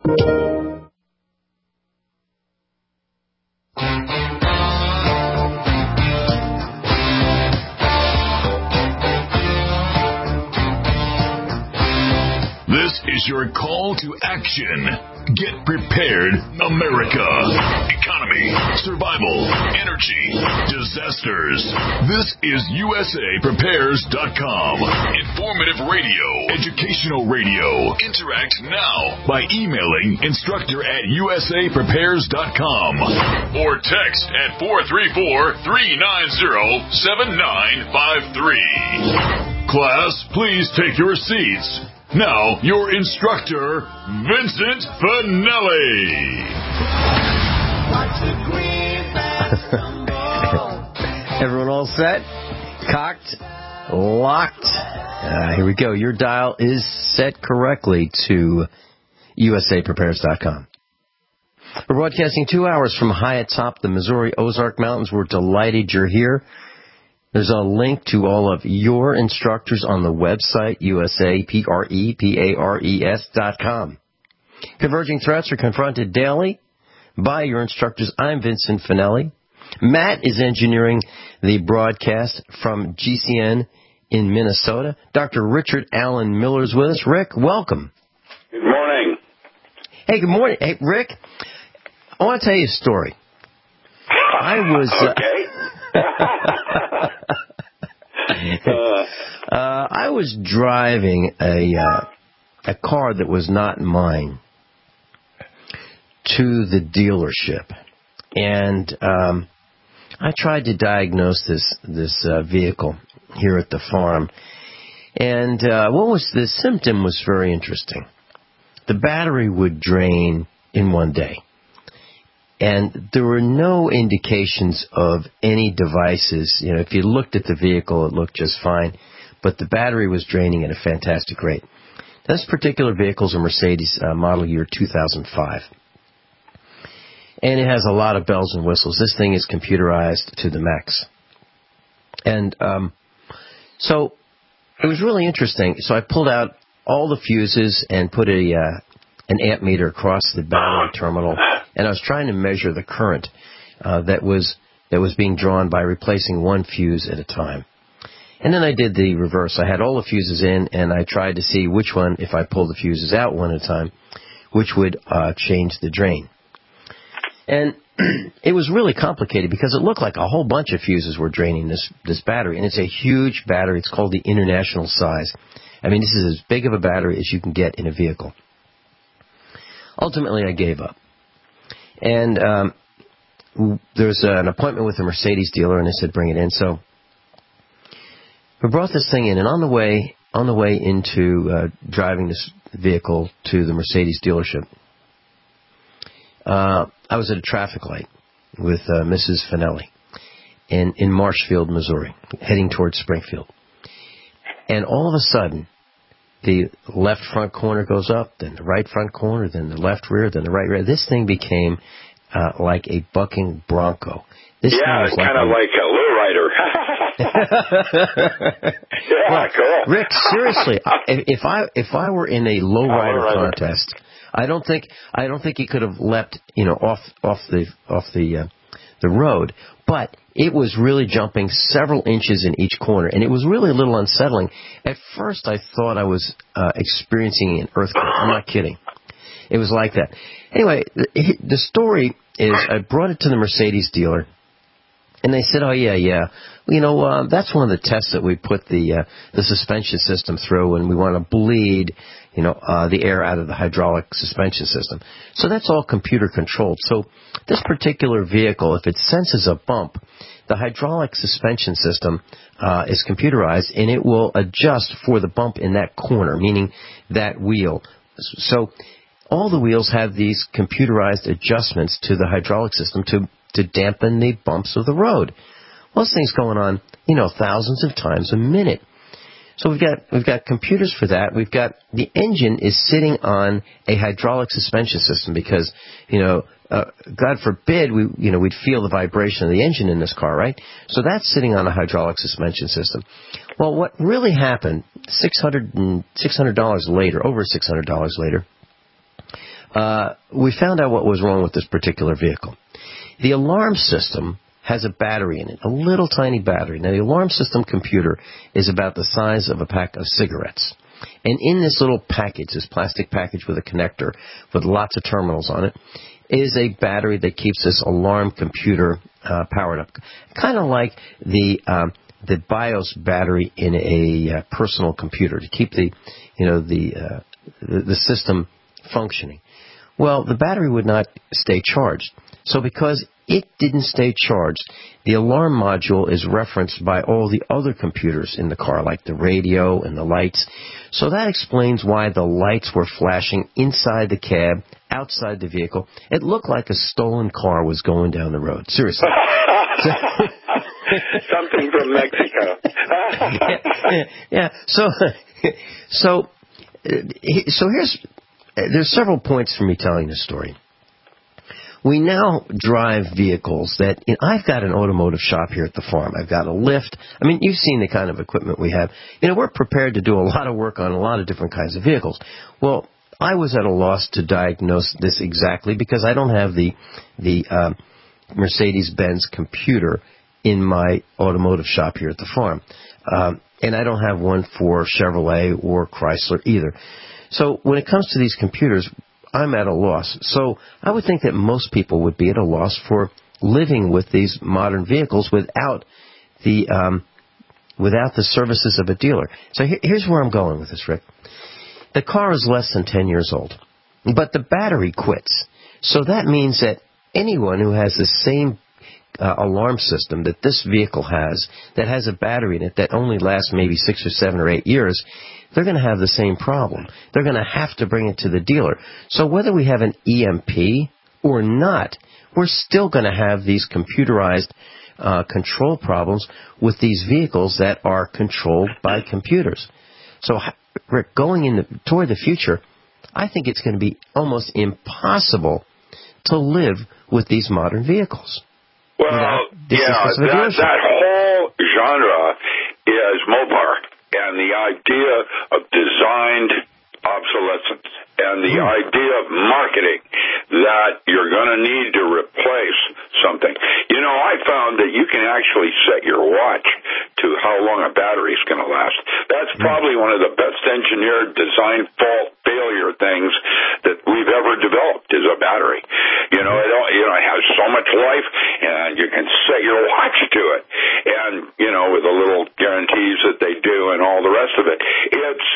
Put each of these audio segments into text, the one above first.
This is your call to action. Get prepared, America. Economy, survival, energy, disasters. This is USAPrepares.com. Informative radio, educational radio. Interact now by emailing instructor@USAPrepares.com or text at 434-390-7953. Class, please take your seats. Now, your instructor, Vincent Finelli. Everyone all set? Cocked? Locked? Here we go. Your dial is set correctly to USAPrepares.com. We're broadcasting 2 hours from high atop the Missouri Ozark Mountains. We're delighted you're here. There's a link to all of your instructors on the website, USAPrepares.com. Converging threats are confronted daily by your instructors. I'm Vincent Finelli. Matt is engineering the broadcast from GCN in Minnesota. Dr. Richard Allen Miller is with us. Rick, welcome. Good morning. Hey, good morning. Hey, Rick, I want to tell you a story. I was... I was driving a car that was not mine to the dealership, and I tried to diagnose this vehicle here at the farm. And the symptom was very interesting. The battery would drain in one day. And there were no indications of any devices. You know, if you looked at the vehicle, it looked just fine. But the battery was draining at a fantastic rate. This particular vehicle is a Mercedes model year 2005. And it has a lot of bells and whistles. This thing is computerized to the max. And so it was really interesting. So I pulled out all the fuses and put an amp meter across the battery terminal, and I was trying to measure the current that was being drawn by replacing one fuse at a time. And then I did the reverse. I had all the fuses in, and I tried to see which one, if I pulled the fuses out one at a time, which would change the drain. And it was really complicated because it looked like a whole bunch of fuses were draining this battery, and it's a huge battery. It's called the International size. I mean, this is as big of a battery as you can get in a vehicle. Ultimately, I gave up. And there's an appointment with a Mercedes dealer, and they said, bring it in. So we brought this thing in, and on the way into driving this vehicle to the Mercedes dealership, I was at a traffic light with Mrs. Finelli in Marshfield, Missouri, heading towards Springfield. And all of a sudden, the left front corner goes up, then the right front corner, then the left rear, then the right rear. This thing became like a bucking bronco. This yeah, it's kind of like a lowrider. Yeah, well, cool. Rick, seriously, if I were in a lowrider contest, I don't think he could have leapt, off the road, but it was really jumping several inches in each corner, and it was really a little unsettling. At first, I thought I was experiencing an earthquake. I'm not kidding. It was like that. Anyway, the story is I brought it to the Mercedes dealer, and they said, oh, yeah. That's one of the tests that we put the suspension system through, and we want to bleed, the air out of the hydraulic suspension system. So that's all computer controlled. So this particular vehicle, if it senses a bump, the hydraulic suspension system is computerized, and it will adjust for the bump in that corner, meaning that wheel. So all the wheels have these computerized adjustments to the hydraulic system to dampen the bumps of the road. Well, this thing's going on, thousands of times a minute. So we've got computers for that. We've got the engine is sitting on a hydraulic suspension system because, God forbid we'd feel the vibration of the engine in this car, right? So that's sitting on a hydraulic suspension system. Well, what really happened, $600 later, over $600 later, we found out what was wrong with this particular vehicle. The alarm system has a battery in it, a little tiny battery. Now, the alarm system computer is about the size of a pack of cigarettes. And in this little package, this plastic package with a connector with lots of terminals on it, is a battery that keeps this alarm computer powered up. Kind of like the BIOS battery in a personal computer to keep the system functioning. Well, the battery would not stay charged. So because it didn't stay charged, the alarm module is referenced by all the other computers in the car, like the radio and the lights. So that explains why the lights were flashing inside the cab, outside the vehicle. It looked like a stolen car was going down the road. Seriously. Something from Mexico. Yeah. So there's several points for me telling this story. We now drive vehicles that, I've got an automotive shop here at the farm. I've got a lift. I mean, you've seen the kind of equipment we have. We're prepared to do a lot of work on a lot of different kinds of vehicles. Well, I was at a loss to diagnose this exactly because I don't have the Mercedes-Benz computer in my automotive shop here at the farm. And I don't have one for Chevrolet or Chrysler either. So when it comes to these computers, I'm at a loss. So I would think that most people would be at a loss for living with these modern vehicles without the services of a dealer. So here's where I'm going with this, Rick. The car is less than 10 years old, but the battery quits. So that means that anyone who has the same alarm system that this vehicle has, that has a battery in it that only lasts maybe 6 or 7 or 8 years, they're going to have the same problem. They're going to have to bring it to the dealer. So whether we have an EMP or not, we're still going to have these computerized control problems with these vehicles that are controlled by computers. So, Rick, going toward the future, I think it's going to be almost impossible to live with these modern vehicles. Well, that whole genre is Mopar, and the idea of designed obsolescence and the idea of marketing that you're going to need to replace something. I found that you can actually set your watch to how long a battery is going to last. That's probably one of the best engineered design fault failure things that we've ever developed is a battery. It has so much life, and you can set your watch to it. And, with the little guarantees that they do and all the rest of it. It's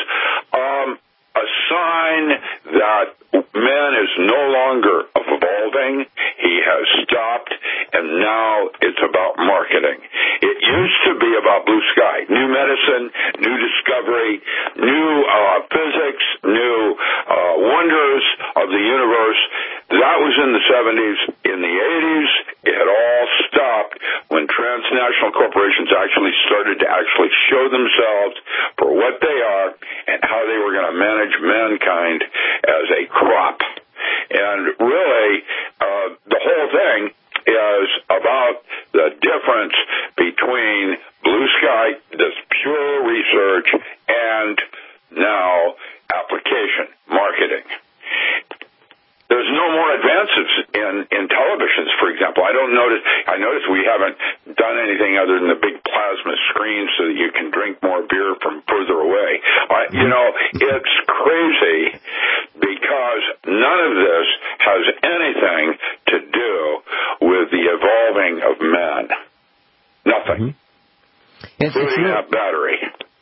a sign that man is no longer evolving. He has stopped, and now it's about marketing. It used to be about blue sky, new medicine, new discovery, new physics, new wonders of the universe. That was in the 70s. In the 80s, it had all stopped when transnational corporations actually started to show themselves for what they are and how they were going to manage mankind as a crop. And really, the whole thing is about the difference between blue sky, this pure research, and now application, marketing. There's no more advances in televisions, for example. I notice we haven't done anything other than the big plasma screen so that you can drink more beer from further away. It's crazy because none of this has anything to do with the evolving of man. Nothing. Including that battery.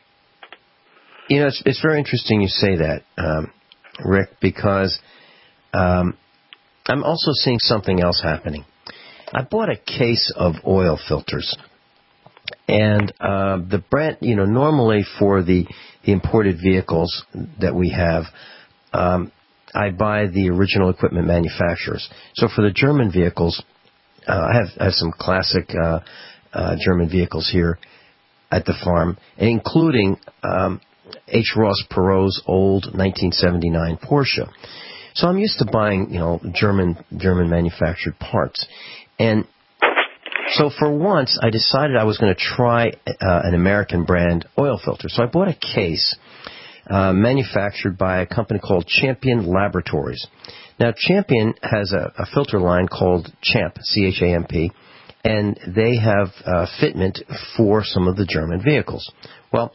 It's very interesting you say that, Rick, because I'm also seeing something else happening. I bought a case of oil filters, and the brand, normally for the imported vehicles that we have, I buy the original equipment manufacturers. So for the German vehicles, I have some classic German vehicles here at the farm, including H. Ross Perot's old 1979 Porsche. So I'm used to buying, German manufactured parts. And so for once, I decided I was going to try an American brand oil filter. So I bought a case manufactured by a company called Champion Laboratories. Now, Champion has a filter line called Champ, C-H-A-M-P, and they have fitment for some of the German vehicles. Well,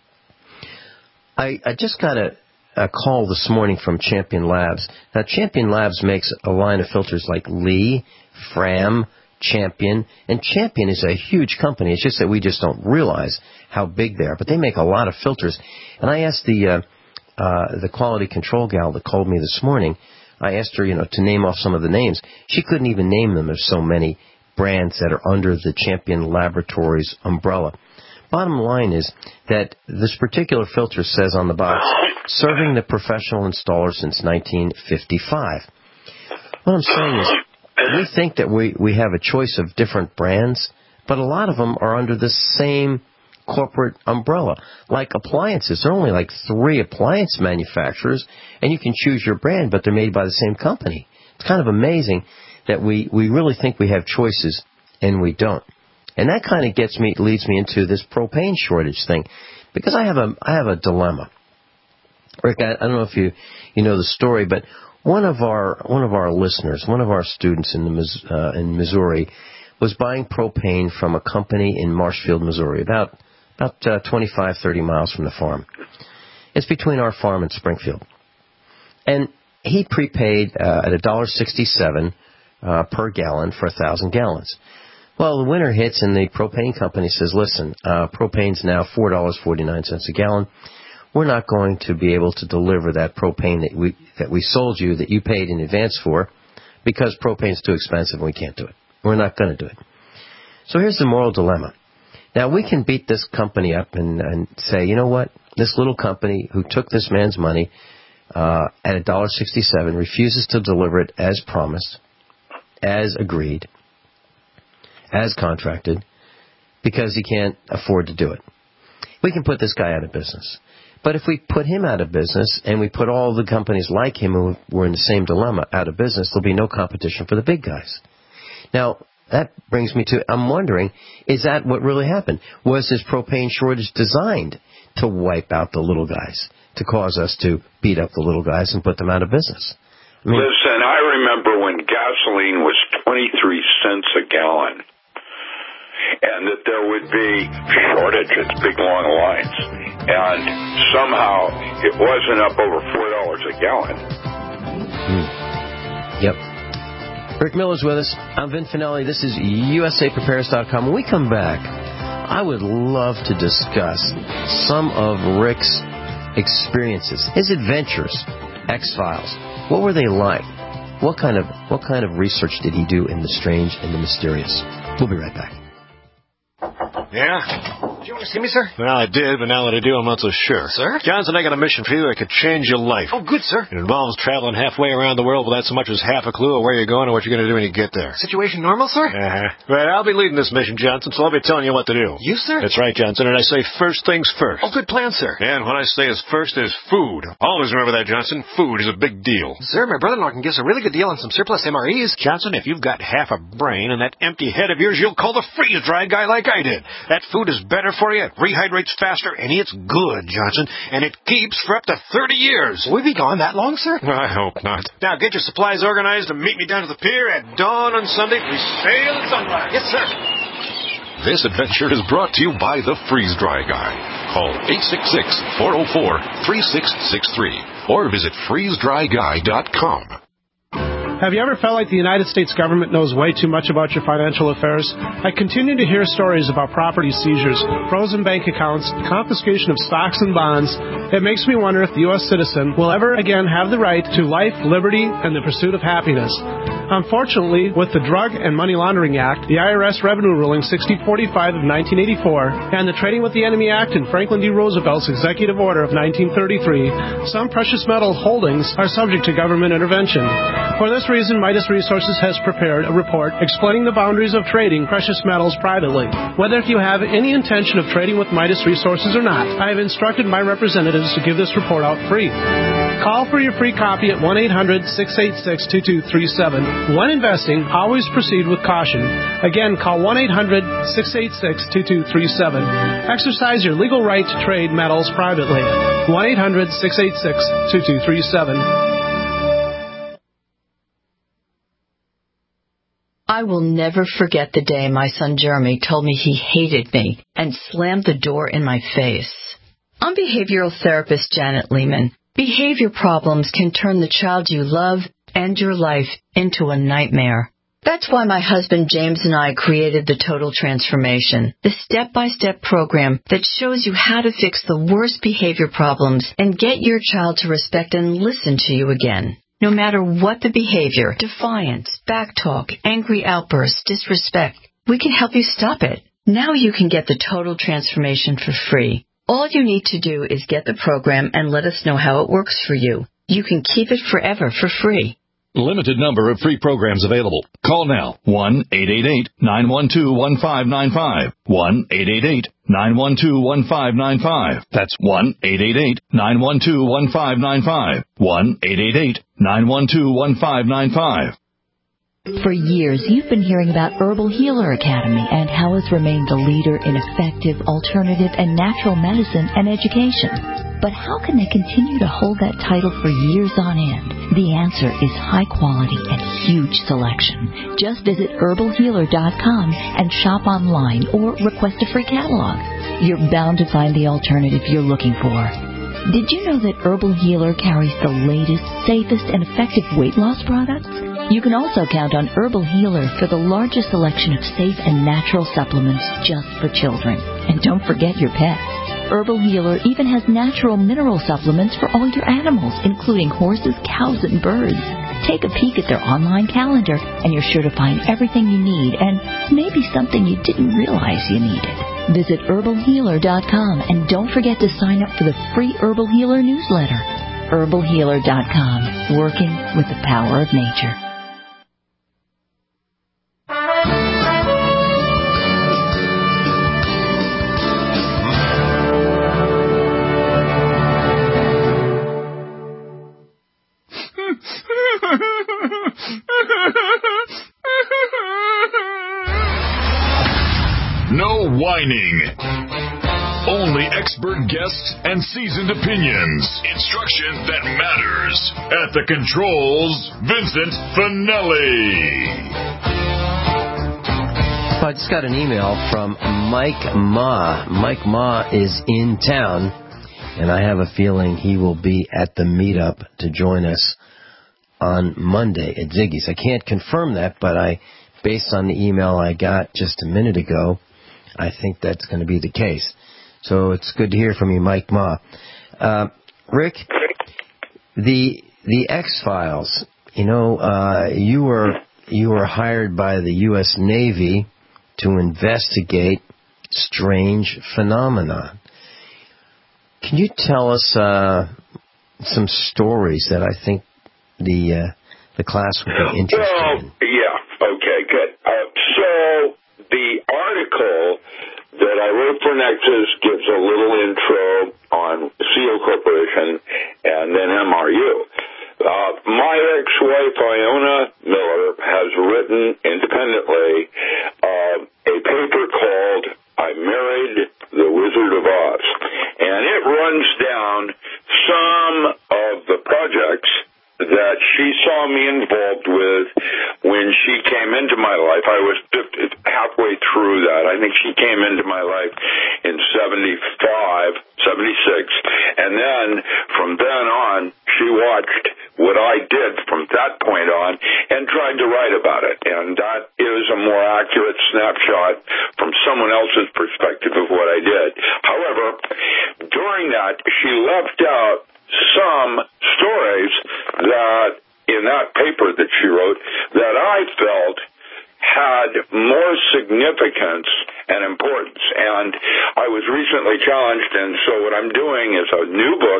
I just got a call this morning from Champion Labs. Now, Champion Labs makes a line of filters like Lee, Fram, Champion, and Champion is a huge company. It's just that we just don't realize how big they are. But they make a lot of filters. And I asked the quality control gal that called me this morning, I asked her, to name off some of the names. She couldn't even name them. There's so many brands that are under the Champion Laboratories umbrella. Bottom line is that this particular filter says on the box, serving the professional installer since 1955. What I'm saying is, we think that we have a choice of different brands, but a lot of them are under the same corporate umbrella. Like appliances, there are only like 3 appliance manufacturers, and you can choose your brand, but they're made by the same company. It's kind of amazing that we really think we have choices, and we don't. And that kind of leads me into this propane shortage thing, because I have a dilemma. Rick, I don't know if you know the story, but one of our listeners, one of our students in Missouri, was buying propane from a company in Marshfield, Missouri, about 25, 30 miles from the farm. It's between our farm and Springfield. And he prepaid at $1.67 per gallon for 1,000 gallons. Well, the winter hits and the propane company says, listen, propane's now $4.49 a gallon. We're not going to be able to deliver that propane that we sold you, that you paid in advance for, because propane's too expensive and we can't do it. We're not going to do it. So here's the moral dilemma. Now, we can beat this company up and say, you know what? This little company who took this man's money at $1.67 refuses to deliver it as promised, as agreed, as contracted, because he can't afford to do it. We can put this guy out of business. But if we put him out of business and we put all the companies like him who were in the same dilemma out of business, there'll be no competition for the big guys. Now, that brings me to, I'm wondering, is that what really happened? Was this propane shortage designed to wipe out the little guys, to cause us to beat up the little guys and put them out of business? Listen, I remember when gasoline was 23 cents a gallon, and that there would be shortages, big long lines, and somehow it wasn't up over $4 a gallon. Yep. Rick Miller's with us. I'm Vin Finelli. This is USAPrepares.com. When we come back, I would love to discuss some of Rick's experiences, his adventures, X-Files. What were they like? What kind of research did he do in the strange and the mysterious? We'll be right back. Yeah? Did you want to see me, sir? Well, I did, but now that I do, I'm not so sure. Sir? Johnson, I got a mission for you that could change your life. Oh, good, sir. It involves traveling halfway around the world without so much as half a clue of where you're going or what you're going to do when you get there. Situation normal, sir? Right, I'll be leading this mission, Johnson, so I'll be telling you what to do. You, sir? That's right, Johnson, and I say first things first. Oh, good plan, sir. And what I say is first is food. Always remember that, Johnson. Food is a big deal. Sir, my brother-in-law can give us a really good deal on some surplus MREs. Johnson, if you've got half a brain and that empty head of yours, you'll call the freeze-dry guy like I did. That food is better for you, it rehydrates faster, and it's good, Johnson, and it keeps for up to 30 years. Will we be gone that long, sir? I hope not. Now, get your supplies organized and meet me down to the pier at dawn on Sunday. We sail at sunrise. Yes, sir. This adventure is brought to you by the Freeze-Dry Guy. Call 866-404-3663 or visit freezedryguy.com. Have you ever felt like the United States government knows way too much about your financial affairs? I continue to hear stories about property seizures, frozen bank accounts, confiscation of stocks and bonds. It makes me wonder if the U.S. citizen will ever again have the right to life, liberty, and the pursuit of happiness. Unfortunately, with the Drug and Money Laundering Act, the IRS Revenue Ruling 6045 of 1984, and the Trading with the Enemy Act and Franklin D. Roosevelt's Executive Order of 1933, some precious metal holdings are subject to government intervention. For this reason, Midas Resources has prepared a report explaining the boundaries of trading precious metals privately. Whether you have any intention of trading with Midas Resources or not, I have instructed my representatives to give this report out free. Call for your free copy at 1-800-686-2237. When investing, always proceed with caution. Again, call 1-800-686-2237. Exercise your legal right to trade metals privately. 1-800-686-2237. I will never forget the day my son Jeremy told me he hated me and slammed the door in my face. I'm behavioral therapist Janet Lehman. Behavior problems can turn the child you love and your life into a nightmare. That's why my husband James and I created the Total Transformation, the step-by-step program that shows you how to fix the worst behavior problems and get your child to respect and listen to you again. No matter what the behavior, defiance, backtalk, angry outbursts, disrespect, we can help you stop it. Now you can get the Total Transformation for free. All you need to do is get the program and let us know how it works for you. You can keep it forever for free. Limited number of free programs available. Call now. 1-888-912-1595. 1-888-912-1595. That's 1-888-912-1595. 1-888-912-1595. For years, you've been hearing about Herbal Healer Academy and how it's remained the leader in effective, alternative, and natural medicine and education. But how can they continue to hold that title for years on end? The answer is high quality and huge selection. Just visit herbalhealer.com and shop online or request a free catalog. You're bound to find the alternative you're looking for. Did you know that Herbal Healer carries the latest, safest, and effective weight loss products? You can also count on Herbal Healer for the largest selection of safe and natural supplements just for children. And don't forget your pets. Herbal Healer even has natural mineral supplements for all your animals, including horses, cows, and birds. Take a peek at their online calendar, and you're sure to find everything you need and maybe something you didn't realize you needed. Visit herbalhealer.com and don't forget to sign up for the free Herbal Healer newsletter. herbalhealer.com, working with the power of nature. No whining. Only expert guests and seasoned opinions. Instruction that matters. At the controls, Vincent Finelli. I just got an email from Mike Ma. Mike Ma is in town, and I have a feeling he will be at the meetup to join us on Monday at Ziggy's. I can't confirm that, but based on the email I got just a minute ago, I think that's going to be the case. So it's good to hear from you, Mike Ma. Rick, the X-Files, you were hired by the U.S. Navy to investigate strange phenomena. Can you tell us some stories that I think the class would be interested in? Yeah. Okay, good. So the article that I wrote for Nexus gives a little intro on SEAL Corporation and then MRU. My ex-wife, Iona Miller, has written independently a paper called I Married the Wizard of Oz. And it runs down some of the projects that she saw me involved with when she came into my life. I was halfway through that. I think she came into my life in 75, 76, and then from then on, she watched what I did from that point on and tried to write about it. And that is a more accurate snapshot from someone else's perspective of what I did. However, during that, she left out some stories that in that paper that she wrote that I felt had more significance and importance. And I was recently challenged, and so what I'm doing is a new book,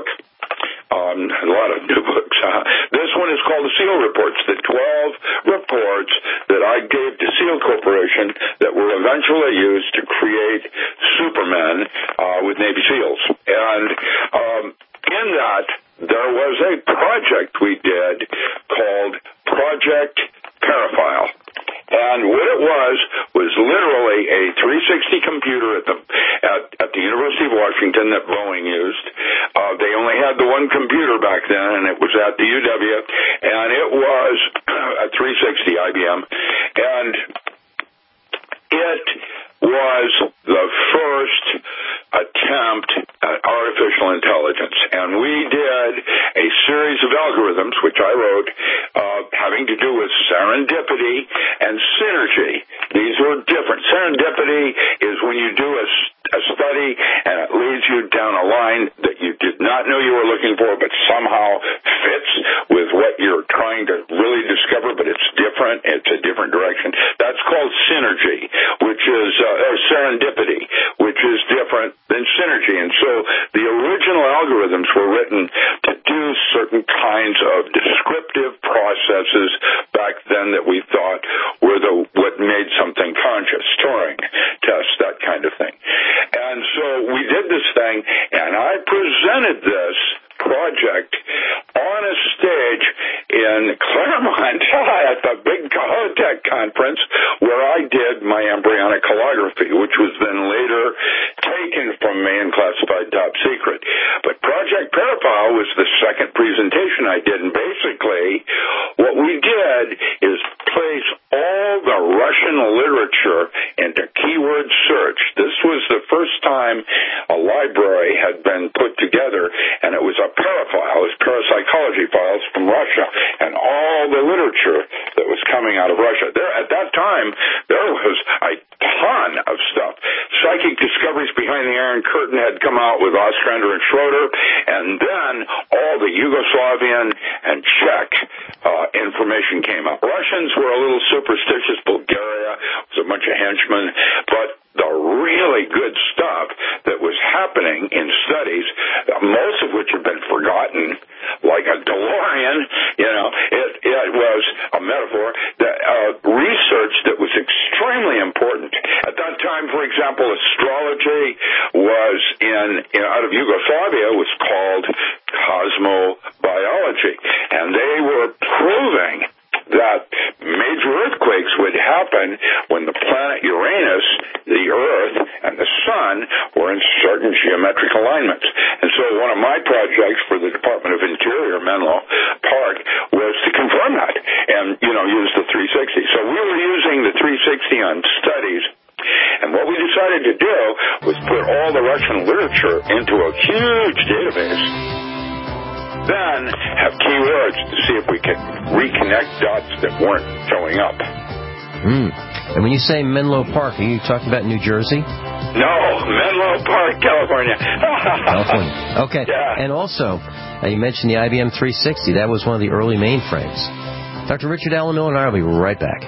a lot of new books. This one is called The SEAL Reports, the 12 reports that I gave to SEAL Corporation that were eventually used to create Superman with Navy SEALs. And in that, there was a project we did called Project Paraphile. And what it was literally a 360 computer at the University of Washington that Boeing used. They only had the one computer back then, and it was at the UW, and it was a 360 IBM. And having to do with serendipity and synergy. These were different. Serendipity is when you do a study and it leads you down a line that you did not know you were looking for, but somehow fits with what you're trying to really discover, but it's different. It's a different direction. That's called synergy, which is or serendipity, which is different than synergy. And so the original algorithms were written to do certain kinds of descriptive processes back then that we thought were what made something conscious, Turing tests, that kind of thing. And so we did this thing, and I presented this project on a stage in Claremont at the big Cahotech conference where I did my embryonic holography, which was then later taken from me and classified top secret. But Project Parapile was the second presentation I did, and basically what we did is place all the Russian literature into keyword search. This was the first time a library had been put together, and it was a parafile, it was parapsychology files from Russia, and all the literature that was coming out of Russia. At that time, there was a ton of stuff. Psychic Discoveries Behind the Iron Curtain had come out with Ostrander and Schroeder, and then all the Yugoslavian and Czech information came out. Russians were a little superstitious. Bulgaria was a bunch of henchmen, but the really good stuff that was happening in studies, most of which had been forgotten, like a DeLorean, it was a metaphor, research that was extremely important. At that time, for example, astrology was out of Yugoslavia was called cosmobiology, and they were proving that major earthquakes would happen when the planet Uranus, the Earth, and the Sun were in certain geometric alignments. And so one of my projects for the Department of Interior, Menlo Park, was to confirm that and, use the 360. So we were using the 360 on studies. And what we decided to do was put all the Russian literature into a huge database, then have keywords to see if we could reconnect dots that weren't showing up. And when you say Menlo Park, are you talking about New Jersey? No, Menlo Park, California. California. Okay. Yeah. And also, you mentioned the IBM 360. That was one of the early mainframes. Dr. Richard Alan Miller and I will be right back.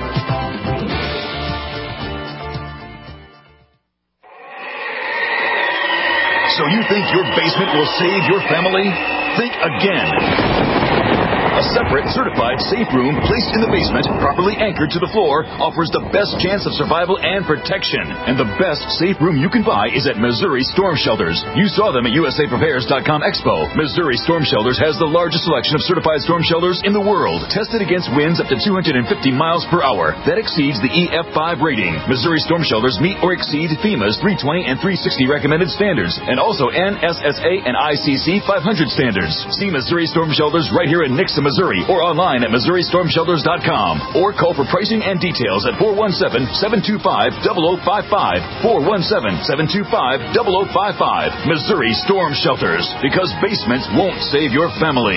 So you think your basement will save your family? Think again. A separate, certified safe room placed in the basement, properly anchored to the floor, offers the best chance of survival and protection. And the best safe room you can buy is at Missouri Storm Shelters. You saw them at USAPrepares.com Expo. Missouri Storm Shelters has the largest selection of certified storm shelters in the world, tested against winds up to 250 miles per hour. That exceeds the EF5 rating. Missouri Storm Shelters meet or exceed FEMA's 320 and 360 recommended standards, and also NSSA and ICC 500 standards. See Missouri Storm Shelters right here in Nixon, Missouri, or online at MissouriStormShelters.com, or call for pricing and details at 417-725-0055, 417-725-0055. Missouri Storm Shelters, because basements won't save your family.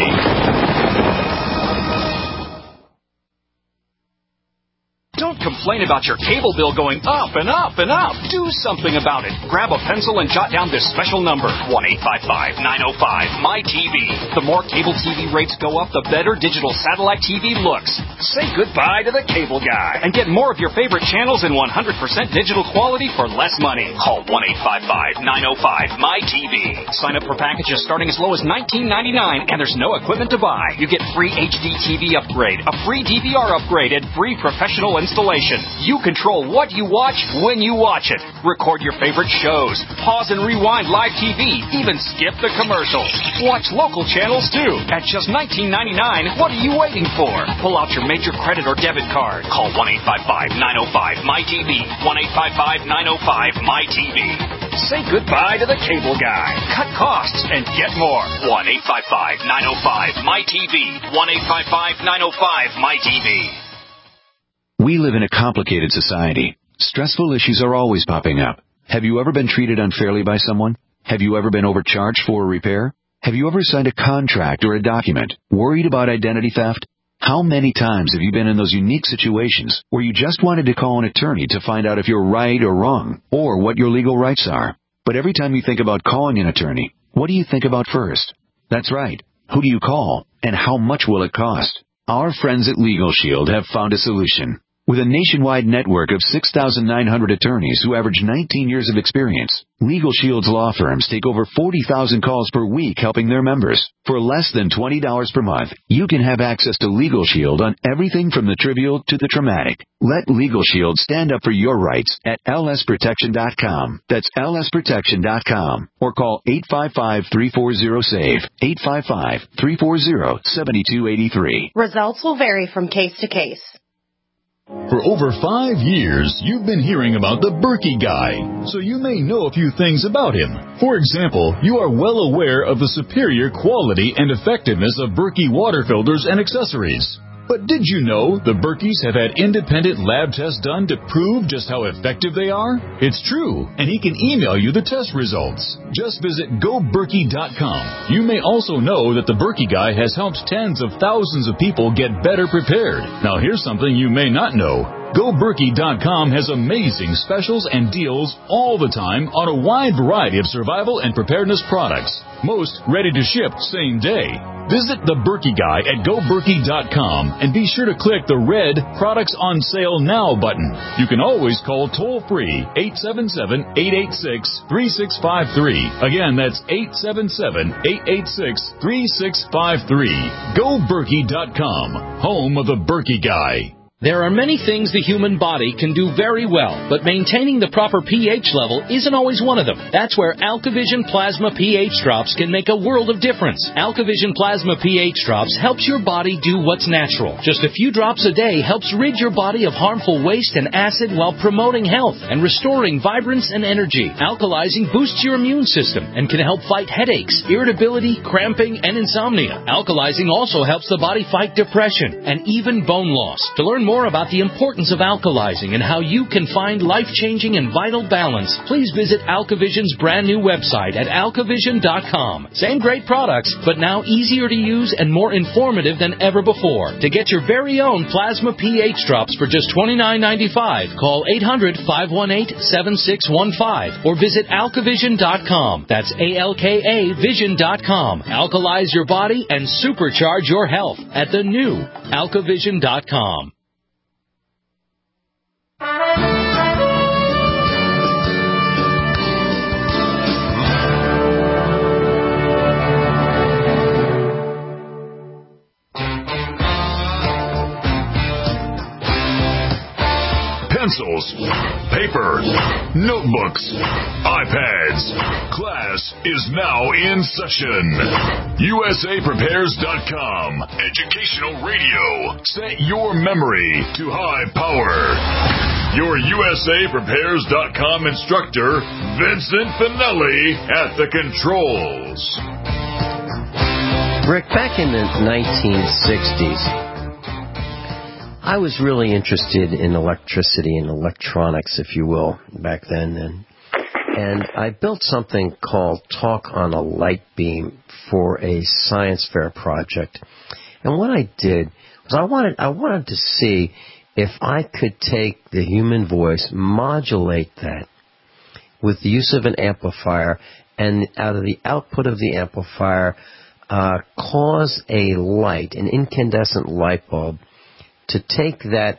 Don't complain about your cable bill going up and up and up. Do something about it. Grab a pencil and jot down this special number, 1-855-905-MY-TV. The more cable TV rates go up, the better digital satellite TV looks. Say goodbye to the cable guy and get more of your favorite channels in 100% digital quality for less money. Call 1-855-905-MY-TV. Sign up for packages starting as low as $19.99, and there's no equipment to buy. You get free HD TV upgrade, a free DVR upgrade, and free professional installation. You control what you watch when you watch it. Record your favorite shows. Pause and rewind live TV. Even skip the commercials. Watch local channels too. At just $19.99, what are you waiting for? Pull out your major credit or debit card. Call 1-855-905-MY-TV. 1-855-905-MY-TV. Say goodbye to the cable guy. Cut costs and get more. 1-855-905-MY-TV. 1-855-905-MY-TV. We live in a complicated society. Stressful issues are always popping up. Have you ever been treated unfairly by someone? Have you ever been overcharged for a repair? Have you ever signed a contract or a document worried about identity theft? How many times have you been in those unique situations where you just wanted to call an attorney to find out if you're right or wrong, or what your legal rights are? But every time you think about calling an attorney, what do you think about first? That's right. Who do you call, and how much will it cost? Our friends at Legal Shield have found a solution. With a nationwide network of 6,900 attorneys who average 19 years of experience, Legal Shield's law firms take over 40,000 calls per week helping their members. For less than $20 per month, you can have access to Legal Shield on everything from the trivial to the traumatic. Let Legal Shield stand up for your rights at lsprotection.com. That's lsprotection.com. Or call 855-340-SAVE, 855-340-7283. Results will vary from case to case. For over 5 years, you've been hearing about the Berkey Guy, so you may know a few things about him. For example, you are well aware of the superior quality and effectiveness of Berkey water filters and accessories. But did you know the Berkeys have had independent lab tests done to prove just how effective they are? It's true, and he can email you the test results. Just visit GoBerkey.com. You may also know that the Berkey Guy has helped tens of thousands of people get better prepared. Now here's something you may not know. GoBerkey.com has amazing specials and deals all the time on a wide variety of survival and preparedness products. Most ready to ship same day. Visit the Berkey Guy at GoBerkey.com and be sure to click the red Products on Sale Now button. You can always call toll-free 877-886-3653. Again, that's 877-886-3653. GoBerkey.com, home of the Berkey Guy. There are many things the human body can do very well, but maintaining the proper pH level isn't always one of them. That's where AlkaVision Plasma pH Drops can make a world of difference. AlkaVision Plasma pH Drops helps your body do what's natural. Just a few drops a day helps rid your body of harmful waste and acid while promoting health and restoring vibrance and energy. Alkalizing boosts your immune system and can help fight headaches, irritability, cramping, and insomnia. Alkalizing also helps the body fight depression and even bone loss. To learn more about the importance of alkalizing and how you can find life-changing and vital balance, please visit AlkaVision's brand new website at alkavision.com. Same great products, but now easier to use and more informative than ever before. To get your very own Plasma pH Drops for just $29.95, call 800-518-7615 or visit alkavision.com. That's ALKA Vision.com. Alkalize your body and supercharge your health at the new alkavision.com. Pencils, paper, notebooks, iPads. Class is now in session. USAPrepares.com. Educational radio. Set your memory to high power. Your USAPrepares.com instructor, Vincent Finelli, at the controls. Rick, back in the 1960s, I was really interested in electricity and electronics, if you will, back then. And I built something called Talk on a Light Beam for a science fair project. And what I did was I wanted to see if I could take the human voice, modulate that with the use of an amplifier, and out of the output of the amplifier, cause a light, an incandescent light bulb, to take that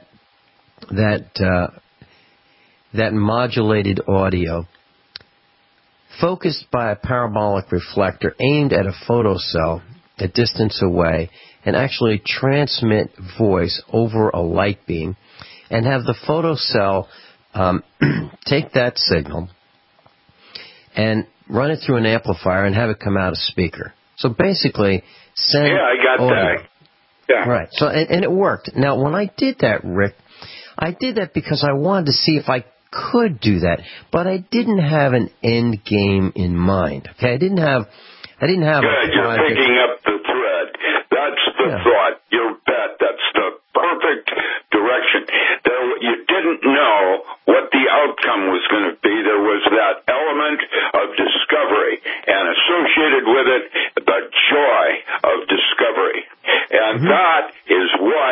modulated audio, focused by a parabolic reflector aimed at a photocell a distance away, and actually transmit voice over a light beam, and have the photocell take that signal and run it through an amplifier and have it come out a speaker. So basically, send I got audio. that. Yeah. Right. So, and it worked. Now, when I did that, Rick, I did that because I wanted to see if I could do that, but I didn't have an end game in mind. Okay, I didn't have. Good. You're picking up the thread. That's the thought. You bet. That's the perfect direction. You didn't know what the outcome was going to be. There was that element of discovery, and associated with it, the joy of discovery. And that is what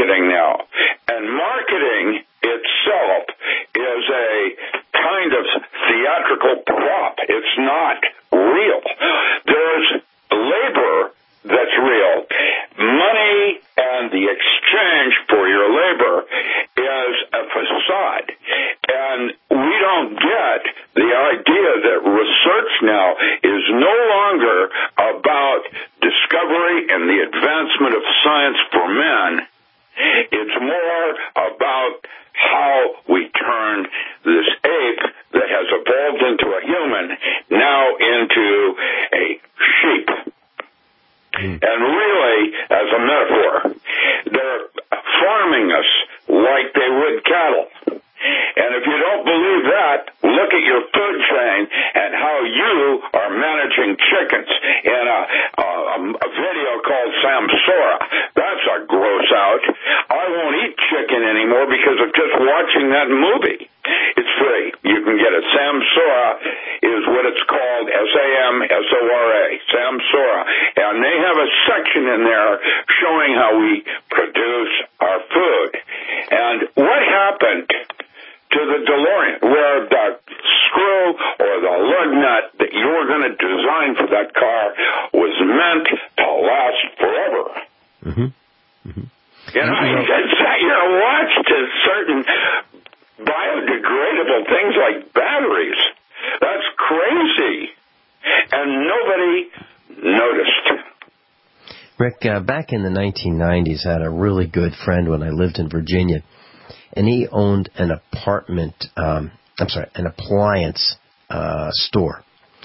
marketing now. And marketing itself is a kind of theatrical prop. It's not real. There's labor that's real. Money and the exchange for your labor is a facade. And we don't get the idea that research now is no longer about discovery and the advancement of science for men. It's more about how we turn this ape that has evolved into a human now into a sheep. And really, as a metaphor, they're farming us like they would cattle. And if you don't believe that, look at your food chain and how you are managing chickens in a video called Samsara. That's a gross out. I won't eat chicken anymore because of just watching that movie. It's free. You can get it. Samsara is what it's called, Samsora, Samsara. And they have a section in there showing how we produce our food. And what happened to the DeLorean, where the screw or the lug nut that you were going to design for that car was meant to last forever. You know, you set your watch to certain biodegradable things like batteries. That's crazy. And nobody noticed. Rick, back in the 1990s, I had a really good friend when I lived in Virginia. And he owned an an appliance store.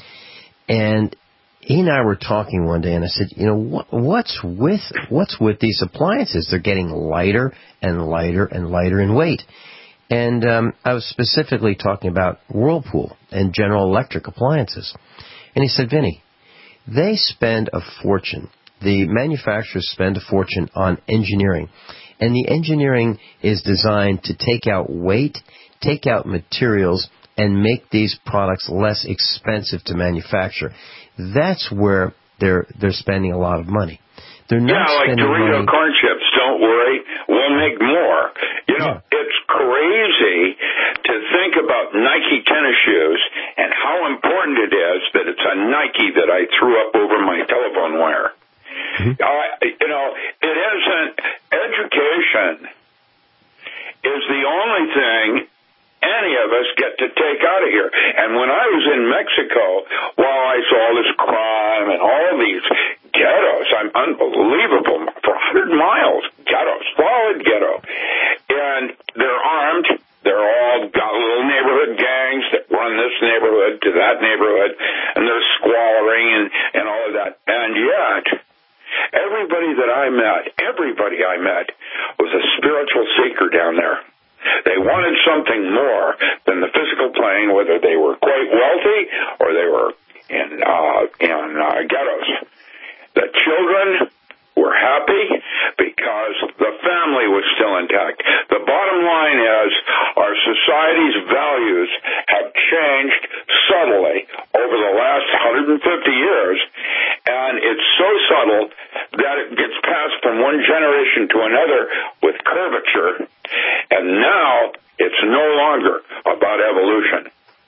And he and I were talking one day, and I said, you know, what's with these appliances? They're getting lighter and lighter and lighter in weight. And I was specifically talking about Whirlpool and General Electric appliances. And he said, Vinny, they spend a fortune. The manufacturers spend a fortune on engineering. And the engineering is designed to take out weight, take out materials, and make these products less expensive to manufacture. That's where they're spending a lot of money. They're not like Dorito corn chips. Don't worry, we'll make more. You know, it's crazy to think about Nike tennis shoes and how important it is that it's a Nike that I threw up over my telephone wire. You know, it isn't. Education is the only thing any of us get to take out of here. And when I was in Mexico, while I saw all this crime and all these ghettos, I'm unbelievable, for 100 miles, ghettos, solid ghetto. And they're armed. They're all got little neighborhood gangs that run this neighborhood to that neighborhood, and they're squalling and all of that. And yet, everybody I met was a spiritual seeker down there. They wanted something more than the physical plane, whether they were quite wealthy or they were in ghettos. The children were happy because the family was still intact. The bottom line is our society's values have changed subtly over the last 150 years, and it's so subtle that it gets passed from one generation to another with curvature, and now it's no longer about evolution.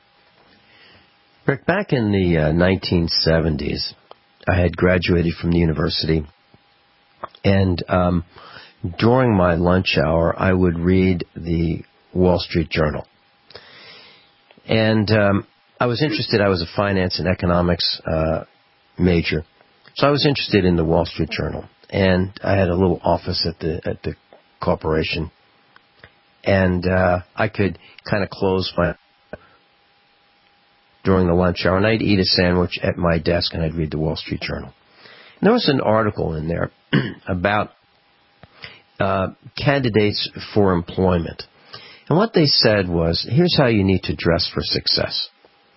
Rick, back in the 1970s, I had graduated from the university, and during my lunch hour, I would read the Wall Street Journal. And I was interested. I was a finance and economics major, so I was interested in the Wall Street Journal. And I had a little office at the corporation, and I could kind of close during the lunch hour, and I'd eat a sandwich at my desk, and I'd read the Wall Street Journal. And there was an article in there about candidates for employment. And what they said was, here's how you need to dress for success.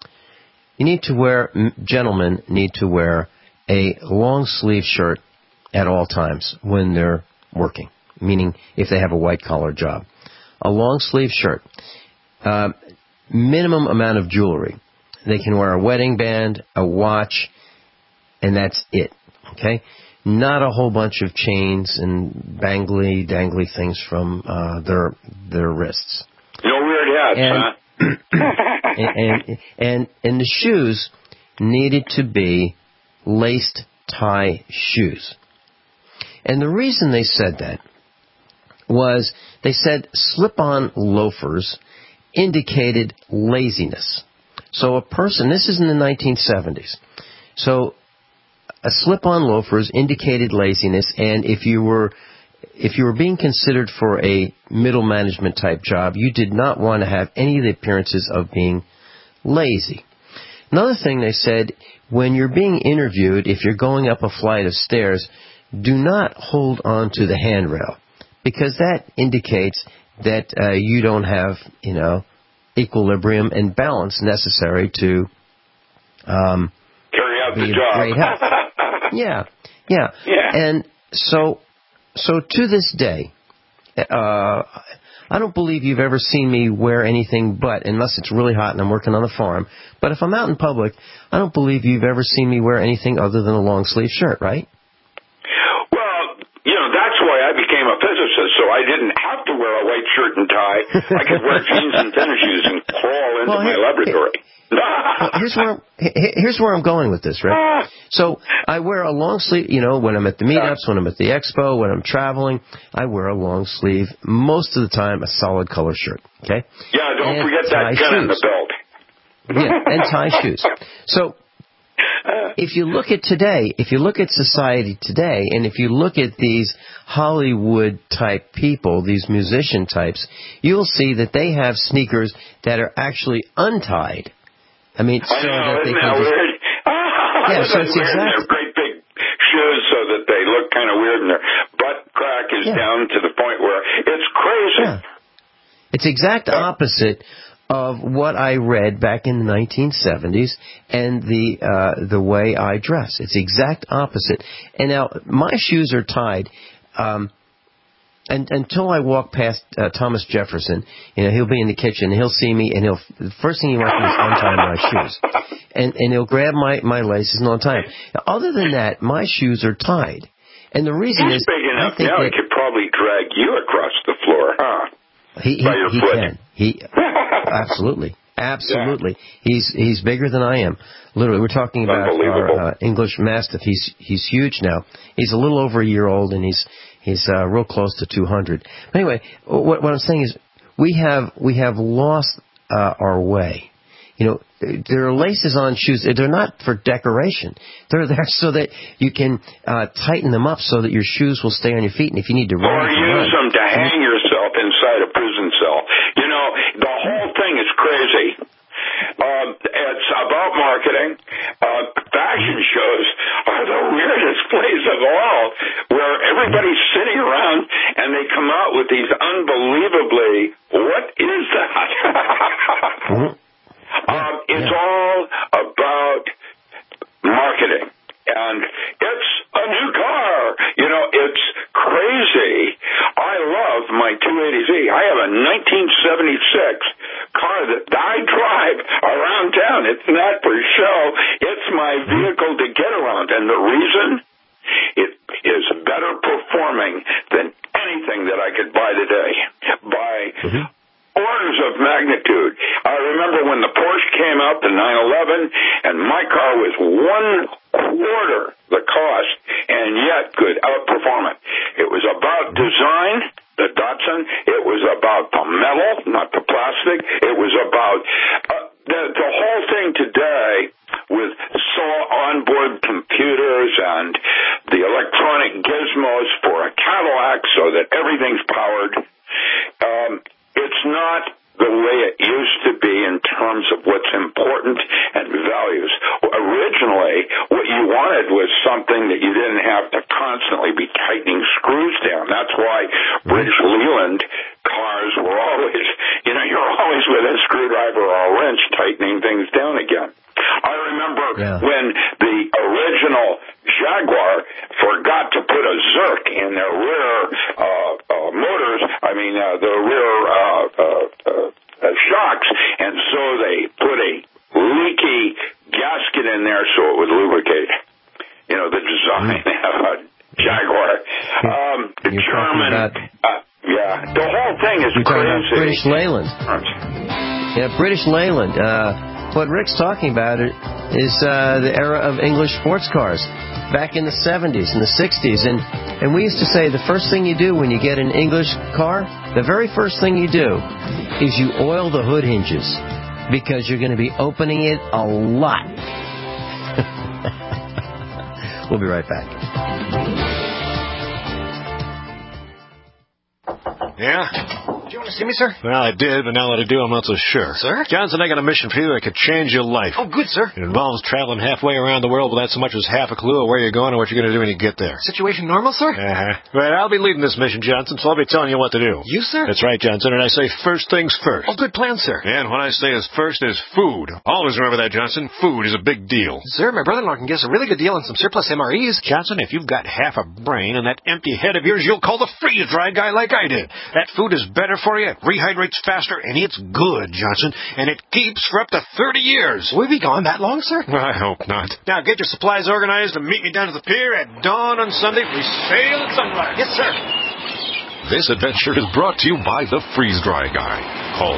Gentlemen need to wear a long sleeve shirt at all times when they're working, meaning if they have a white collar job. A long sleeve shirt. Minimum amount of jewelry. They can wear a wedding band, a watch, and that's it. Okay? not a whole bunch of chains and dangly things from their wrists. No weird hats, huh? and the shoes needed to be laced tie shoes. And the reason they said that was they said slip-on loafers indicated laziness. So a person, this is in the 1970s, so a slip-on loafers indicated laziness, and if you were being considered for a middle management type job, you did not want to have any of the appearances of being lazy. Another thing they said, when you're being interviewed, if you're going up a flight of stairs, do not hold on to the handrail, because that indicates that you don't have, equilibrium and balance necessary to carry out the job. Great health. Yeah. And so to this day, I don't believe you've ever seen me wear anything but, unless it's really hot and I'm working on a farm. But if I'm out in public, I don't believe you've ever seen me wear anything other than a long sleeve shirt, right? That's why I became a physicist, so I didn't have to wear a white shirt and tie. I could wear jeans and tennis shoes and crawl into my laboratory. Here's where I'm going with this, Rick. So I wear a long sleeve, when I'm at the meetups, when I'm at the expo, when I'm traveling, I wear a long sleeve, most of the time a solid color shirt, okay? Yeah, don't forget that gun in the belt. Yeah, and tie shoes. So if you look at today, if you look at society today, and if you look at these Hollywood-type people, these musician types, you'll see that they have sneakers that are actually untied. I mean, so that they can just... Weird? Yeah, so it's exactly... They're great big shoes so that they look kind of weird, and their butt crack is down to the point where it's crazy. Yeah. It's exact opposite of what I read back in the 1970s and the way I dress. It's exact opposite. And now my shoes are tied. And until I walk past Thomas Jefferson, he'll be in the kitchen, he'll see me, and the first thing he wants to do is untie my shoes. And he'll grab my laces and untie them. Other than that, my shoes are tied. And the reason is, big enough now he could probably drag you across the floor, huh? He can. Absolutely. Yeah. He's bigger than I am. Literally, we're talking about our English Mastiff. He's huge now. He's a little over a year old, and he's real close to 200. Anyway, what I'm saying is we have lost our way. There are laces on shoes. They're not for decoration. They're there so that you can tighten them up so that your shoes will stay on your feet. And if you need to run, or use them to hang yourself inside a prison cell. The whole thing is crazy. It's about marketing. Fashion shows are the weirdest place of all, where everybody's sitting around and they come out with these unbelievably, what is that? It's all about marketing. And it's a new car. It's crazy. I love my 280Z. I have a 1976 car that I drive around town. It's not for show. It's my vehicle to get around. And the reason? It is better performing than anything that I could buy today. By orders of magnitude. I remember when the Porsche came out, the 911, and my car was 1/4 the cost, and yet could outperform it. It was about design, the Datsun. It was about the metal, not the plastic. It was about the whole thing today with onboard computers and the electronic gizmos for a Cadillac so that everything's powered. It's not the way it used to be in terms of what's important and values. Originally, what you wanted was something that you didn't have to constantly be tightening screws down. That's why British Leland cars were always, you're always with a screwdriver or a wrench tightening things down again. I remember when the original Jaguar forgot to put a Zerk in their rear motors, the rear shocks, and so they put a leaky gasket in there so it would lubricate. The design. The German. The whole thing is crazy. About British Leyland. Yeah, British Leyland. What Rick's talking about is the era of English sports cars back in the 70s and the 60s. And we used to say the first thing you do when you get an English car, the very first thing you do is you oil the hood hinges because you're going to be opening it a lot. We'll be right back. Yeah? Do you want to see me, sir? Well, I did, but now that I do, I'm not so sure. Sir? Johnson, I got a mission for you that could change your life. Oh, good, sir. It involves traveling halfway around the world without so much as half a clue of where you're going or what you're going to do when you get there. Situation normal, sir? Well, I'll be leading this mission, Johnson, so I'll be telling you what to do. You, sir? That's right, Johnson, and I say first things first. Oh, good plan, sir. And what I say is first is food. Always remember that, Johnson. Food is a big deal. Sir, my brother-in-law can get us a really good deal on some surplus MREs. Johnson, if you've got half a brain and that empty head of yours, you'll call the freeze-dried guy like I did. That food is better for you, it rehydrates faster, and it's good, Johnson, and it keeps for up to 30 years. Will we be gone that long, sir? I hope not. Now get your supplies organized and meet me down at the pier at dawn on Sunday. We sail at sunrise. Yes, sir. This adventure is brought to you by the Freeze Dry Guy. Call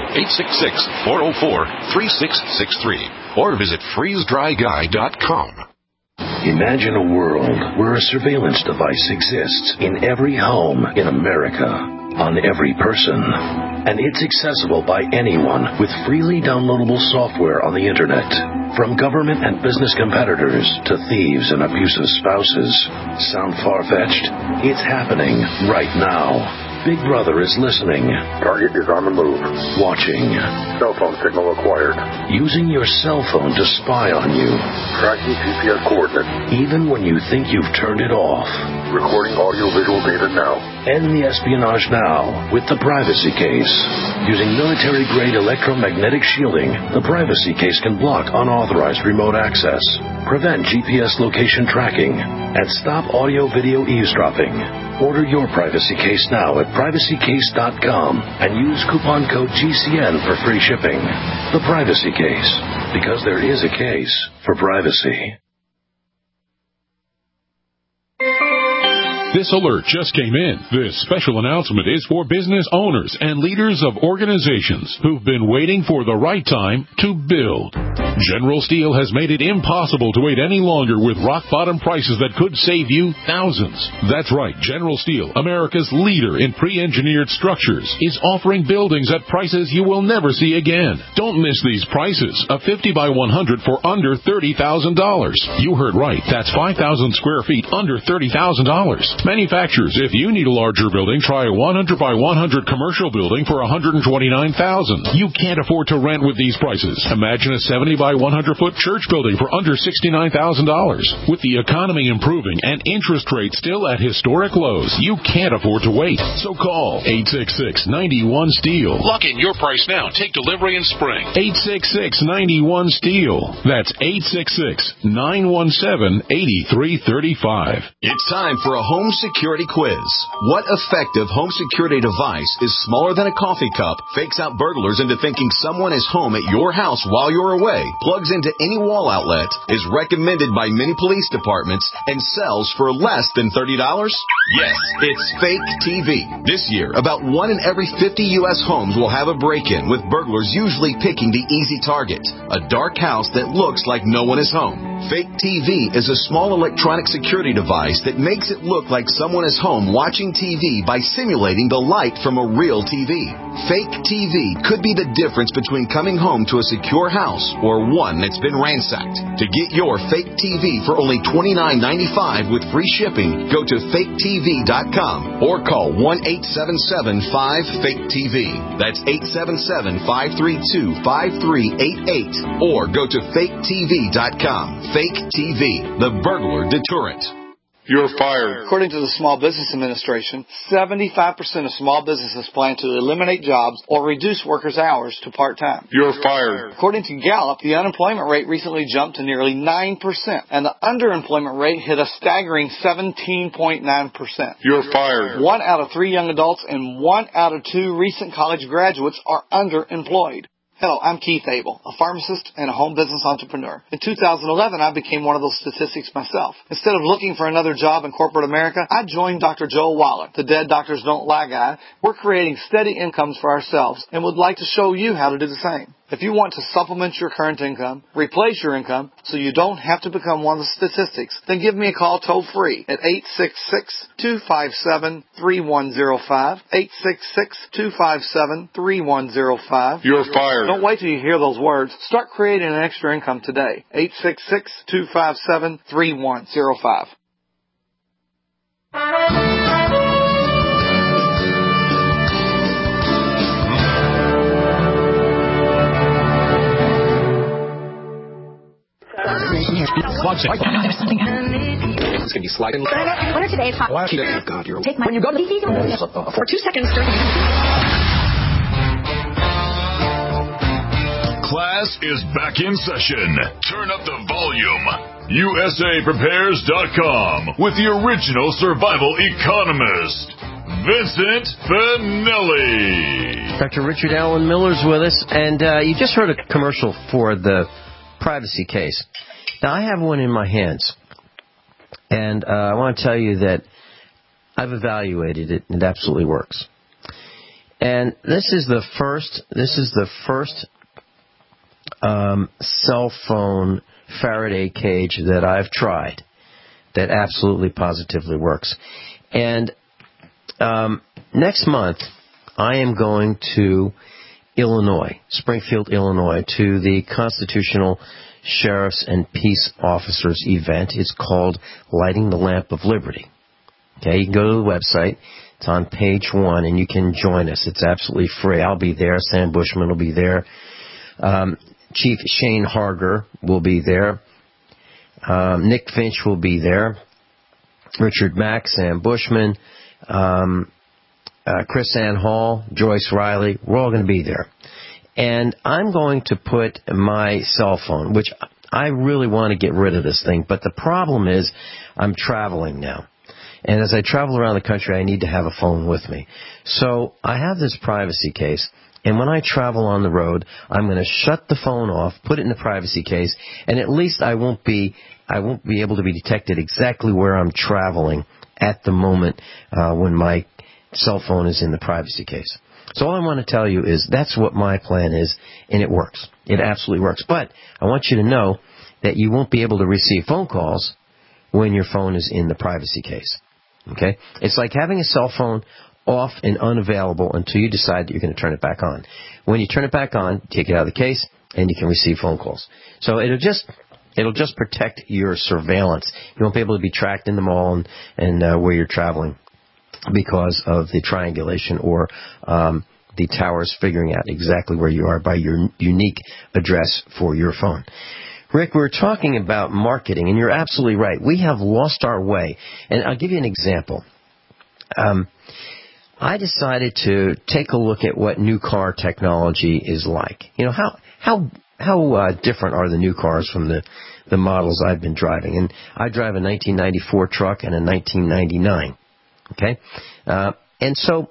866-404-3663 or visit freezedryguy.com. Imagine a world where a surveillance device exists in every home in America, on every person, and it's accessible by anyone with freely downloadable software on the Internet. From government and business competitors to thieves and abusive spouses. Sound far-fetched? It's happening right now. Big Brother is listening. Target is on the move. Watching. Cell phone signal acquired. Using your cell phone to spy on you. Tracking GPS coordinates. Even when you think you've turned it off. Recording audio-visual data now. End the espionage now with the Privacy Case. Using military-grade electromagnetic shielding, the Privacy Case can block unauthorized remote access, prevent GPS location tracking, and stop audio-video eavesdropping. Order your Privacy Case now at PrivacyCase.com and use coupon code GCN for free shipping. The Privacy Case, because there is a case for privacy. This alert just came in. This special announcement is for business owners and leaders of organizations who've been waiting for the right time to build. General Steel has made it impossible to wait any longer with rock-bottom prices that could save you thousands. That's right. General Steel, America's leader in pre-engineered structures, is offering buildings at prices you will never see again. Don't miss these prices. A 50 by 100 for under $30,000. You heard right. That's 5,000 square feet under $30,000. Manufacturers, if you need a larger building, try a 100 by 100 commercial building for $129,000. You can't afford to rent with these prices. Imagine a 70 by 100 foot church building for under $69,000. With the economy improving and interest rates still at historic lows, you can't afford to wait. So call 866-91-STEEL. Lock in your price now. Take delivery in spring. 866-91-STEEL. That's 866-917-8335. It's time for a home security quiz. What effective home security device is smaller than a coffee cup, fakes out burglars into thinking someone is home at your house while you're away, plugs into any wall outlet, is recommended by many police departments, and sells for less than $30? Yes, it's Fake TV. This year, about 1 in every 50 U.S. homes will have a break-in, with burglars usually picking the easy target, a dark house that looks like no one is home. Fake TV is a small electronic security device that makes it look like someone is home watching TV by simulating the light from a real TV. Fake TV could be the difference between coming home to a secure house or one that's been ransacked. To get your Fake TV for only $29.95 with free shipping, go to faketv.com or call 1-877-5-FAKE-TV. That's 877-532-5388 or go to faketv.com. Fake TV, the burglar deterrent. You're fired. According to the Small Business Administration, 75% of small businesses plan to eliminate jobs or reduce workers' hours to part-time. You're fired. According to Gallup, the unemployment rate recently jumped to nearly 9%, and the underemployment rate hit a staggering 17.9%. You're fired. 1 out of 3 young adults and 1 out of 2 recent college graduates are underemployed. Hello, I'm Keith Abel, a pharmacist and a home business entrepreneur. In 2011, I became one of those statistics myself. Instead of looking for another job in corporate America, I joined Dr. Joel Waller, the Dead Doctors Don't Lie guy. We're creating steady incomes for ourselves and would like to show you how to do the same. If you want to supplement your current income, replace your income, so you don't have to become one of the statistics, then give me a call toll-free at 866-257-3105, 866-257-3105. You're fired. Don't wait till you hear those words. Start creating an extra income today. 866-257-3105. It's going to be sliding. What are today's hot? God, you're... Take my... When you go to these for 2 seconds during... Class is back in session. Turn up the volume. USAPrepares.com with the original survival economist, Vincent Finelli. Dr. Richard Allen Miller's with us, and you just heard a commercial for the privacy case. Now, I have one in my hands, and I want to tell you that I've evaluated it, and it absolutely works. And this is the first cell phone Faraday cage that I've tried that absolutely positively works. And next month, I am going to Illinois, Springfield, Illinois, to the Constitutional Sheriffs and Peace Officers event. It's called Lighting the Lamp of Liberty. Okay, you can go to the website. It's on page 1, and you can join us. It's absolutely free. I'll be there. Sam Bushman will be there. Chief Shane Harger will be there. Nick Finch will be there. Richard Mack, Sam Bushman, Chris Ann Hall, Joyce Riley. We're all going to be there. And I'm going to put my cell phone, which I really want to get rid of this thing, but the problem is I'm traveling now. And as I travel around the country, I need to have a phone with me. So I have this privacy case, and when I travel on the road, I'm going to shut the phone off, put it in the privacy case, and at least I won't be able to be detected exactly where I'm traveling at the moment when my cell phone is in the privacy case. So all I want to tell you is that's what my plan is, and it works. It absolutely works. But I want you to know that you won't be able to receive phone calls when your phone is in the privacy case. Okay? It's like having a cell phone off and unavailable until you decide that you're going to turn it back on. When you turn it back on, take it out of the case, and you can receive phone calls. So it'll just protect your surveillance. You won't be able to be tracked in the mall and where you're traveling because of the triangulation or the towers figuring out exactly where you are by your unique address for your phone. Rick, we're talking about marketing, and you're absolutely right. We have lost our way. And I'll give you an example. I decided to take a look at what new car technology is like. You know, how different are the new cars from the models I've been driving? And I drive a 1994 truck and a 1999. Okay? And so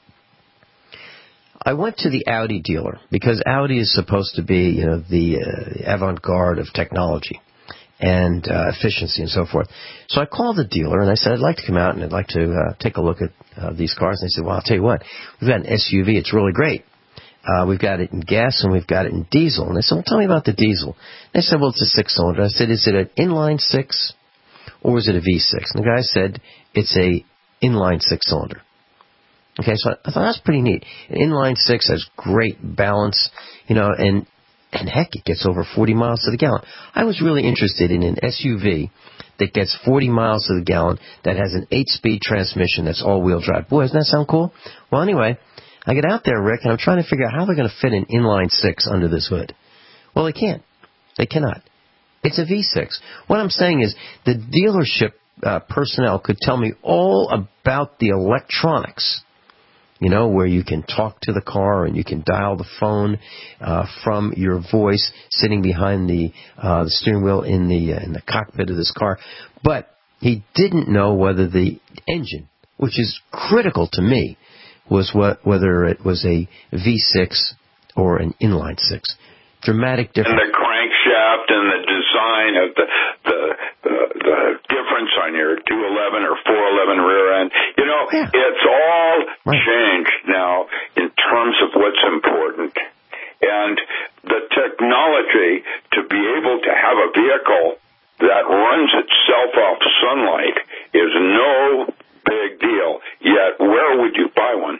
I went to the Audi dealer because Audi is supposed to be, you know, the avant-garde of technology and efficiency and so forth. So I called the dealer and I said, I'd like to come out and I'd like to take a look at these cars. And they said, well, I'll tell you what, we've got an SUV. It's really great. We've got it in gas and we've got it in diesel. And they said, well, tell me about the diesel. And they said, well, it's a 6-cylinder. I said, is it an inline 6 or is it a V6? And the guy said, it's a inline 6-cylinder. Okay, so I thought that's pretty neat. An inline 6 has great balance, you know, and heck, it gets over 40 miles to the gallon. I was really interested in an SUV that gets 40 miles to the gallon that has an 8-speed transmission that's all-wheel drive. Boy, doesn't that sound cool? Well, anyway, I get out there, Rick, and I'm trying to figure out how they're going to fit an inline 6 under this hood. Well, they can't. They cannot. It's a V6. What I'm saying is the dealership personnel could tell me all about the electronics, you know, where you can talk to the car and you can dial the phone from your voice sitting behind the steering wheel in the cockpit of this car. But he didn't know whether the engine, which is critical to me, was whether it was a V6 or an inline six. Dramatic difference. And the crankshaft and the design of the difference on your 211 or 411 rear end. It's all changed now in terms of what's important. And the technology to be able to have a vehicle that runs itself off sunlight is no big deal. Yet, where would you buy one?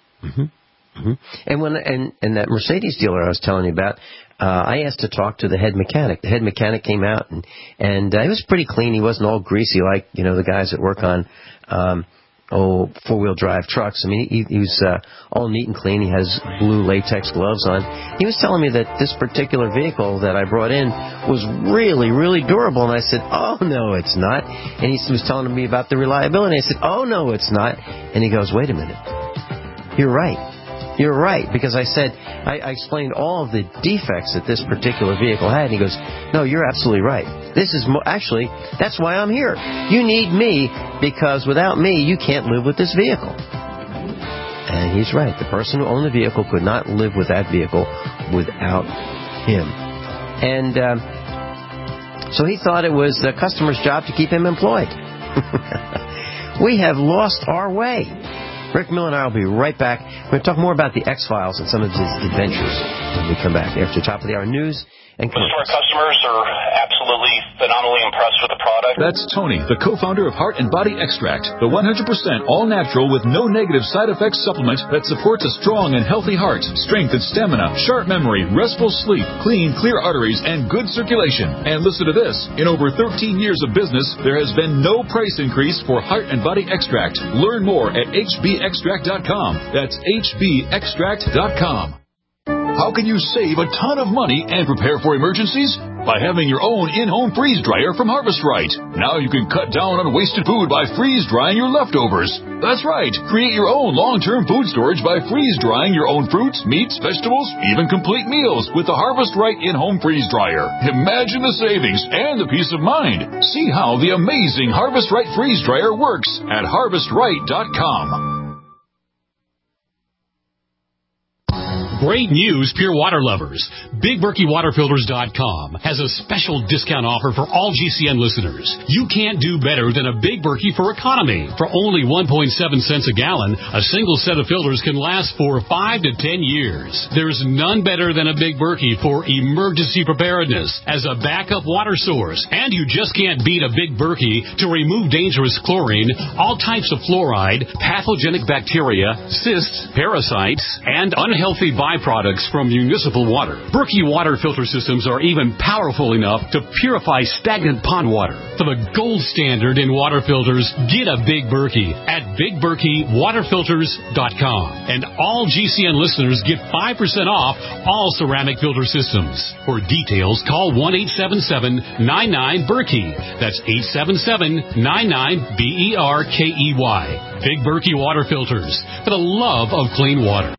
And that Mercedes dealer I was telling you about, I asked to talk to the head mechanic. The head mechanic came out, and he was pretty clean. He wasn't all greasy like the guys that work on four-wheel drive trucks. I mean, he was all neat and clean. He has blue latex gloves on. He was telling me that this particular vehicle that I brought in was really, really durable. And I said, oh, no, it's not. And he was telling me about the reliability. I said, oh, no, it's not. And he goes, wait a minute. You're right. You're right, because I said, I explained all of the defects that this particular vehicle had, and he goes, no, you're absolutely right. This is, actually, that's why I'm here. You need me, because without me, you can't live with this vehicle. And he's right. The person who owned the vehicle could not live with that vehicle without him. And so he thought it was the customer's job to keep him employed. We have lost our way. Rick Miller and I will be right back. We're going to talk more about the X-Files and some of his adventures when we come back after top of the hour news and most of our customers are absolutely phenomenally impressed with the product. That's Tony, the co-founder of Heart and Body Extract, the 100% all-natural with no negative side effects supplement that supports a strong and healthy heart, strength and stamina, sharp memory, restful sleep, clean, clear arteries, and good circulation. And listen to this. In over 13 years of business, there has been no price increase for Heart and Body Extract. Learn more at hbextract.com. That's hbextract.com. How can you save a ton of money and prepare for emergencies? By having your own in-home freeze dryer from Harvest Right. Now you can cut down on wasted food by freeze drying your leftovers. That's right. Create your own long-term food storage by freeze drying your own fruits, meats, vegetables, even complete meals with the Harvest Right in-home freeze dryer. Imagine the savings and the peace of mind. See how the amazing Harvest Right freeze dryer works at harvestright.com. Great news, Pure Water lovers. BigBerkeyWaterFilters.com has a special discount offer for all GCN listeners. You can't do better than a Big Berkey for economy. For only 1.7 cents a gallon, a single set of filters can last for 5 to 10 years. There's none better than a Big Berkey for emergency preparedness as a backup water source. And you just can't beat a Big Berkey to remove dangerous chlorine, all types of fluoride, pathogenic bacteria, cysts, parasites, and unhealthy byproducts from municipal water. Berkey water filter systems are even powerful enough to purify stagnant pond water. For the gold standard in water filters, get a Big Berkey at BigBerkeyWaterFilters.com. And all GCN listeners get 5% off all ceramic filter systems. For details, call 1-877-99-BERKEY. That's 877-99-BERKEY. Big Berkey Water Filters, for the love of clean water.